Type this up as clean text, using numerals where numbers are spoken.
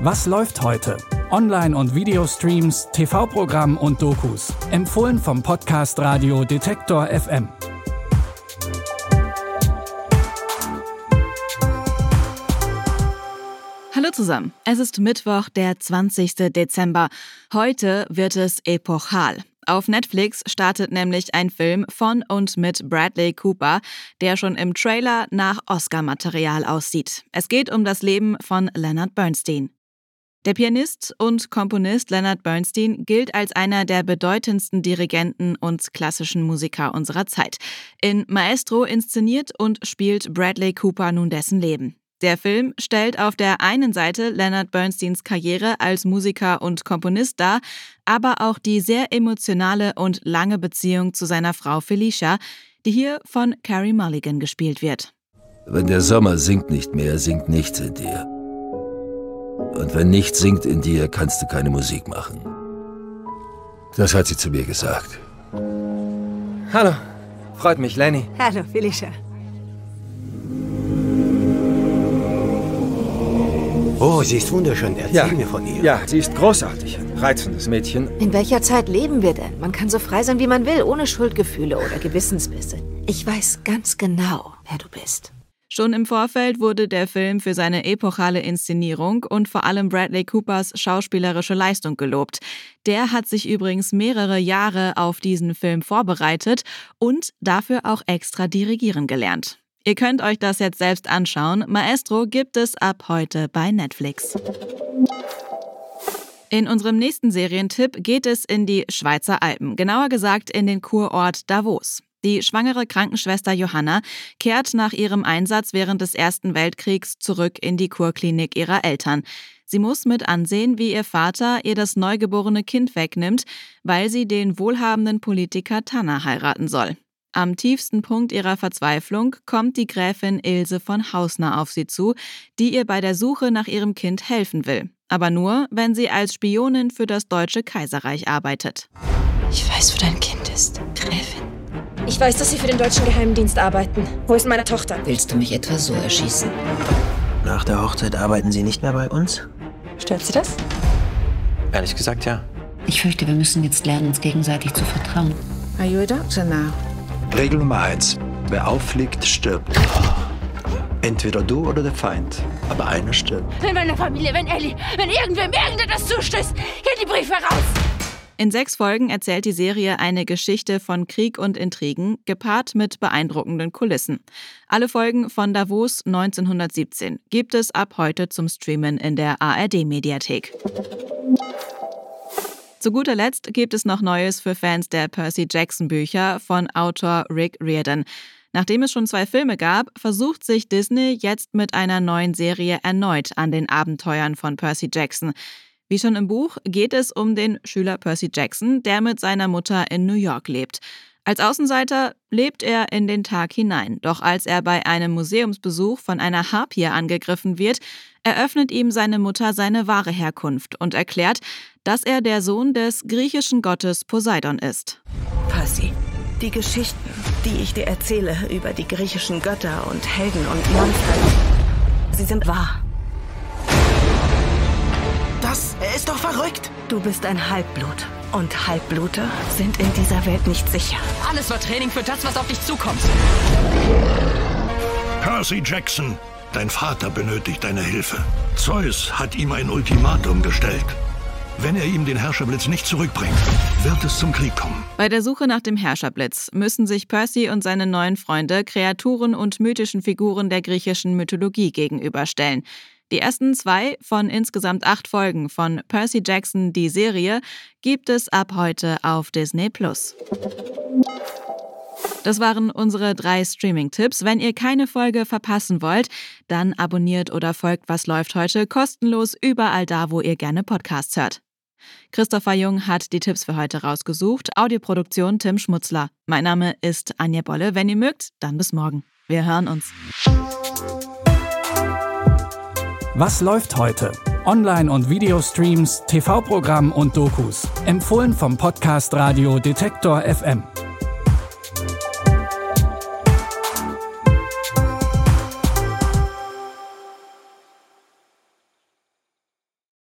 Was läuft heute? Online- und Videostreams, TV-Programm und Dokus. Empfohlen vom Podcast Radio Detektor FM. Hallo zusammen, es ist Mittwoch, der 20. Dezember. Heute wird es epochal. Auf Netflix startet nämlich ein Film von und mit Bradley Cooper, der schon im Trailer nach Oscar-Material aussieht. Es geht um das Leben von Leonard Bernstein. Der Pianist und Komponist Leonard Bernstein gilt als einer der bedeutendsten Dirigenten und klassischen Musiker unserer Zeit. In Maestro inszeniert und spielt Bradley Cooper nun dessen Leben. Der Film stellt auf der einen Seite Leonard Bernsteins Karriere als Musiker und Komponist dar, aber auch die sehr emotionale und lange Beziehung zu seiner Frau Felicia, die hier von Carey Mulligan gespielt wird. Wenn der Sommer singt nicht mehr, singt nichts in dir. Und wenn nichts singt in dir, kannst du keine Musik machen. Das hat sie zu mir gesagt. Hallo, freut mich, Lenny. Hallo, Felicia. Oh, sie ist wunderschön. Erzähl mir von ihr. Ja, sie ist großartig. Ein reizendes Mädchen. In welcher Zeit leben wir denn? Man kann so frei sein, wie man will, ohne Schuldgefühle oder Gewissensbisse. Ich weiß ganz genau, wer du bist. Schon im Vorfeld wurde der Film für seine epochale Inszenierung und vor allem Bradley Coopers schauspielerische Leistung gelobt. Der hat sich übrigens mehrere Jahre auf diesen Film vorbereitet und dafür auch extra dirigieren gelernt. Ihr könnt euch das jetzt selbst anschauen. Maestro gibt es ab heute bei Netflix. In unserem nächsten Serientipp geht es in die Schweizer Alpen, genauer gesagt in den Kurort Davos. Die schwangere Krankenschwester Johanna kehrt nach ihrem Einsatz während des Ersten Weltkriegs zurück in die Kurklinik ihrer Eltern. Sie muss mit ansehen, wie ihr Vater ihr das neugeborene Kind wegnimmt, weil sie den wohlhabenden Politiker Tanner heiraten soll. Am tiefsten Punkt ihrer Verzweiflung kommt die Gräfin Ilse von Hausner auf sie zu, die ihr bei der Suche nach ihrem Kind helfen will. Aber nur, wenn sie als Spionin für das Deutsche Kaiserreich arbeitet. Ich weiß, wo dein Kind ist, Gräfin. Ich weiß, dass Sie für den deutschen Geheimdienst arbeiten. Wo ist meine Tochter? Willst du mich etwa so erschießen? Nach der Hochzeit arbeiten Sie nicht mehr bei uns? Stört Sie das? Ehrlich gesagt, ja. Ich fürchte, wir müssen jetzt lernen, uns gegenseitig zu vertrauen. Are you a doctor now? Regel Nummer 1. Wer auffliegt, stirbt. Entweder du oder der Feind. Aber einer stirbt. Wenn meine Familie, wenn Ellie, wenn irgendwem irgendetwas zustößt, geht die Briefe raus! In 6 Folgen erzählt die Serie eine Geschichte von Krieg und Intrigen, gepaart mit beeindruckenden Kulissen. Alle Folgen von Davos 1917 gibt es ab heute zum Streamen in der ARD-Mediathek. Zu guter Letzt gibt es noch Neues für Fans der Percy Jackson-Bücher von Autor Rick Riordan. Nachdem es schon 2 Filme gab, versucht sich Disney jetzt mit einer neuen Serie erneut an den Abenteuern von Percy Jackson. Wie schon im Buch geht es um den Schüler Percy Jackson, der mit seiner Mutter in New York lebt. Als Außenseiter lebt er in den Tag hinein, doch als er bei einem Museumsbesuch von einer Harpie angegriffen wird, eröffnet ihm seine Mutter seine wahre Herkunft und erklärt, dass er der Sohn des griechischen Gottes Poseidon ist. Percy, die Geschichten, die ich dir erzähle über die griechischen Götter und Helden und Monster, sie sind wahr. Das ist doch verrückt! Du bist ein Halbblut. Und Halbblute sind in dieser Welt nicht sicher. Alles war Training für das, was auf dich zukommt. Percy Jackson, dein Vater benötigt deine Hilfe. Zeus hat ihm ein Ultimatum gestellt. Wenn er ihm den Herrscherblitz nicht zurückbringt, wird es zum Krieg kommen. Bei der Suche nach dem Herrscherblitz müssen sich Percy und seine neuen Freunde Kreaturen und mythischen Figuren der griechischen Mythologie gegenüberstellen. Die ersten 2 von insgesamt 8 Folgen von Percy Jackson, die Serie, gibt es ab heute auf Disney+. Das waren unsere 3 Streaming-Tipps. Wenn ihr keine Folge verpassen wollt, dann abonniert oder folgt Was läuft heute kostenlos überall da, wo ihr gerne Podcasts hört. Christopher Jung hat die Tipps für heute rausgesucht. Audioproduktion Tim Schmutzler. Mein Name ist Anja Bolle. Wenn ihr mögt, dann bis morgen. Wir hören uns. Was läuft heute? Online- und Videostreams, TV-Programm und Dokus. Empfohlen vom Podcast Radio Detektor FM.